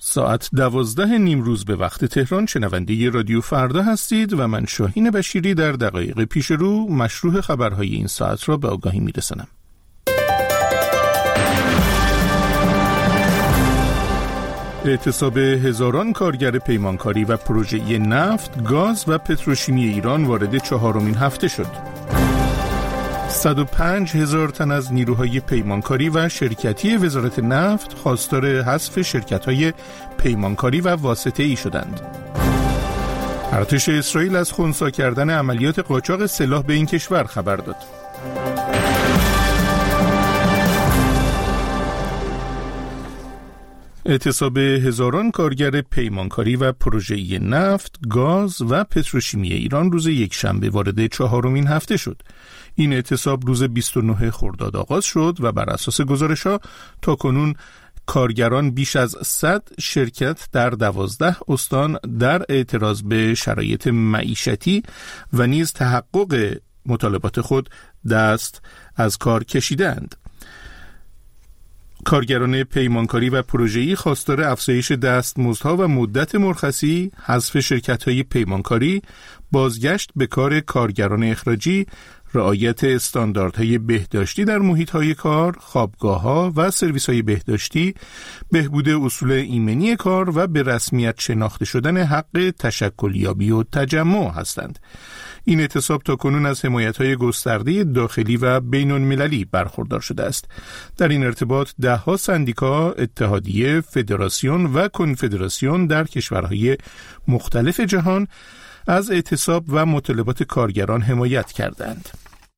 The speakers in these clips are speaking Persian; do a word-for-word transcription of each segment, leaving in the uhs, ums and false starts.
ساعت دوازده نیمروز به وقت تهران شنونده رادیو فردا هستید و من شاهین بشیری در دقایق پیش رو مشروع خبرهای این ساعت را به آگاهی میرسانم. اعتصاب هزاران کارگر پیمانکاری و پروژه نفت، گاز و پتروشیمی ایران وارد چهارمین هفته شد. صد و پنج هزار تن از نیروهای پیمانکاری و شرکتی وزارت نفت خواستار حذف شرکت‌های پیمانکاری و واسطه‌ای شدند. ارتش اسرائیل از خنثی کردن عملیات قاچاق سلاح به این کشور خبر داد. اعتصاب هزاران کارگر پیمانکاری و پروژه نفت، گاز و پتروشیمی ایران روز یکشنبه وارد چهارمین هفته شد. این اعتصاب روز بیست و نه خرداد آغاز شد و بر اساس گزارش‌ها تاکنون کارگران بیش از صد شرکت در دوازده استان در اعتراض به شرایط معیشتی و نیز تحقق مطالبات خود دست از کار کشیدند. کارگران پیمانکاری و پروژه‌ای خواستار افزایش دستمزدها و مدت مرخصی، حذف شرکت‌های پیمانکاری، بازگشت به کار کارگران اخراجی، رعایت استانداردهای بهداشتی در محیط‌های کار، خوابگاه‌ها و سرویس‌های بهداشتی، بهبود اصول ایمنی کار و به رسمیت شناخته شدن حق تشکلیابی و تجمع هستند. این اعتصاب تاکنون از حمایت‌های گسترده داخلی و بین‌المللی برخوردار شده است. در این ارتباط ده‌ها سندیکا، اتحادیه، فدراسیون و کنفدراسیون در کشورهای مختلف جهان از اعتصاب و مطالبات کارگران حمایت کردند.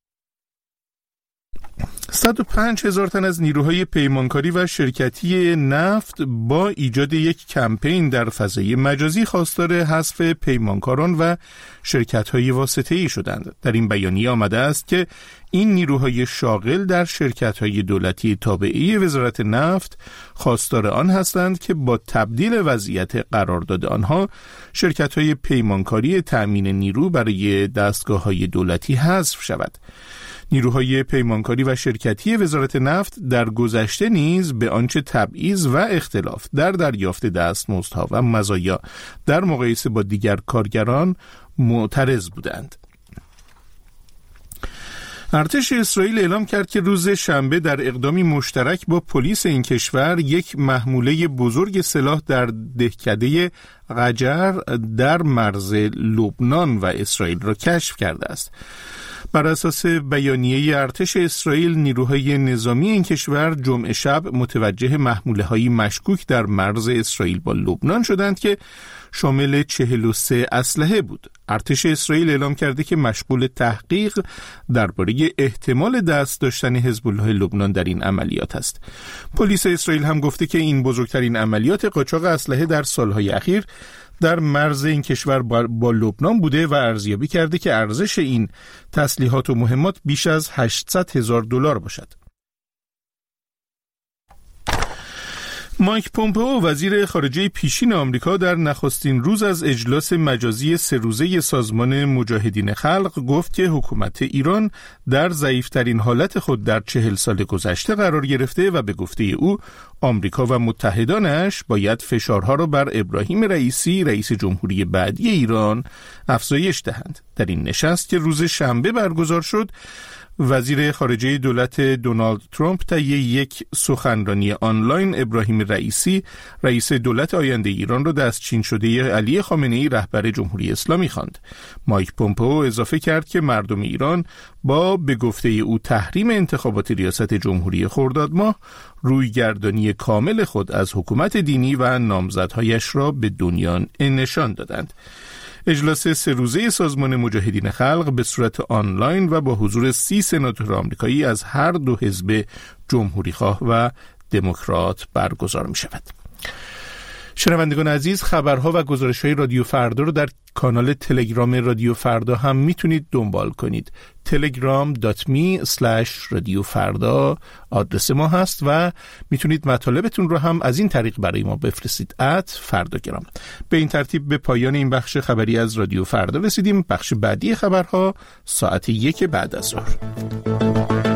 صد و پنج هزار تن از نیروهای پیمانکاری و شرکتی نفت با ایجاد یک کمپین در فضای مجازی خواستار حذف پیمانکاران و شرکت‌های واسطه‌ای شدند. در این بیانیه آمده است که این نیروهای شاغل در شرکت‌های دولتی تابعه وزارت نفت خواستار آن هستند که با تبدیل وضعیت قرارداد آنها شرکت‌های پیمانکاری تأمین نیرو برای دستگاه‌های دولتی حذف شود. نیروهای پیمانکاری و شرکتی وزارت نفت در گذشته نیز به آنچه تبعیض و اختلاف در دریافت دستمزدها و مزایا در مقایسه با دیگر کارگران معترض بودند. ارتش اسرائیل اعلام کرد که روز شنبه در اقدامی مشترک با پلیس این کشور یک محموله بزرگ سلاح در دهکده غجر در مرز لبنان و اسرائیل را کشف کرده است. بر اساس بیانیه ارتش اسرائیل، نیروهای نظامی این کشور جمعه شب متوجه محموله‌های مشکوک در مرز اسرائیل با لبنان شدند که شامل چهل و سه اسلحه بود. ارتش اسرائیل اعلام کرده که مشغول تحقیق درباره احتمال دست داشتن حزب الله لبنان در این عملیات است. پلیس اسرائیل هم گفته که این بزرگترین عملیات قاچاق اسلحه در سالهای اخیر در مرز این کشور با لبنان بوده و ارزیابی کرده که ارزش این تسلیحات و مهمات بیش از هشتصد هزار دلار باشد. مایک پومپئو وزیر خارجه پیشین آمریکا در نخستین روز از اجلاس مجازی سه روزه سازمان مجاهدین خلق گفت که حکومت ایران در ضعیفترین حالت خود در چهل سال گذشته قرار گرفته و به گفته او آمریکا و متحدانش باید فشارها را بر ابراهیم رئیسی رئیس جمهوری بعدی ایران افزایش دهند. در این نشست که روز شنبه برگزار شد، وزیر خارجه دولت دونالد ترامپ طی یک سخنرانی آنلاین ابراهیم رئیسی رئیس دولت آینده ایران را دستچین شده علی خامنه‌ای رهبر جمهوری اسلامی خواند. مایک پومپئو اضافه کرد که مردم ایران با به گفته او تحریم انتخابات ریاست جمهوری خرداد ماه رویگردانی کامل خود از حکومت دینی و نامزدهایش را به دنیا نشان دادند. اجلاس سه روزه سازمان مجاهدین خلق به صورت آنلاین و با حضور سی سناتور آمریکایی از هر دو حزب جمهوریخواه و دموکرات برگزار می شود. شنوندگان عزیز، خبرها و گزارش‌های رادیو فردا رو در کانال تلگرام رادیو فردا هم میتونید دنبال کنید. تلگرام دات می اسلش رادیو فردا آدرس ما هست و میتونید مطالبتون رو هم از این طریق برای ما بفرستید. ات فرداگرام. به این ترتیب به پایان این بخش خبری از رادیو فردا رسیدیم. بخش بعدی خبرها ساعت یک بعد از ظهر.